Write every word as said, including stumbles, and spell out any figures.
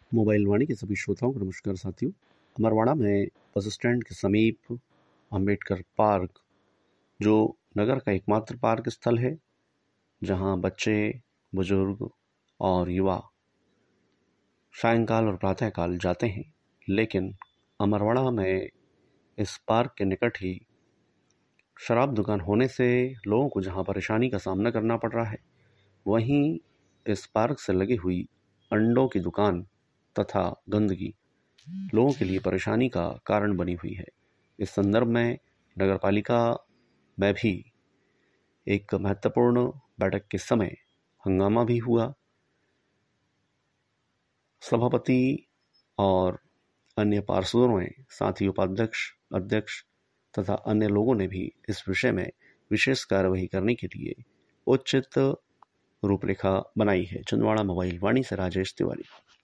Mobile वाणी के सभी श्रोताओं को नमस्कार साथियों। अमरवाड़ा में बस स्टैंड के समीप अंबेडकर पार्क, जो नगर का एकमात्र पार्क स्थल है जहां बच्चे, बुजुर्ग और युवा सायंकाल और प्रातःकाल जाते हैं। लेकिन अमरवाड़ा में इस पार्क के निकट ही शराब दुकान होने से लोगों को जहां परेशानी का सामना करना पड़ रहा है, वहीं इस पार्क से लगी हुई अंडों की दुकान तथा गंदगी लोगों के लिए परेशानी का कारण बनी हुई है। इस संदर्भ में नगरपालिका में भी एक महत्वपूर्ण बैठक के समय हंगामा भी हुआ। सभापति और अन्य पार्षदों ने, साथ ही उपाध्यक्ष, अध्यक्ष तथा अन्य लोगों ने भी इस विषय में विशेष कार्यवाही करने के लिए उचित रूपरेखा बनाई है। छिंदवाड़ा मोबाइल वाणी से राजेश तिवारी।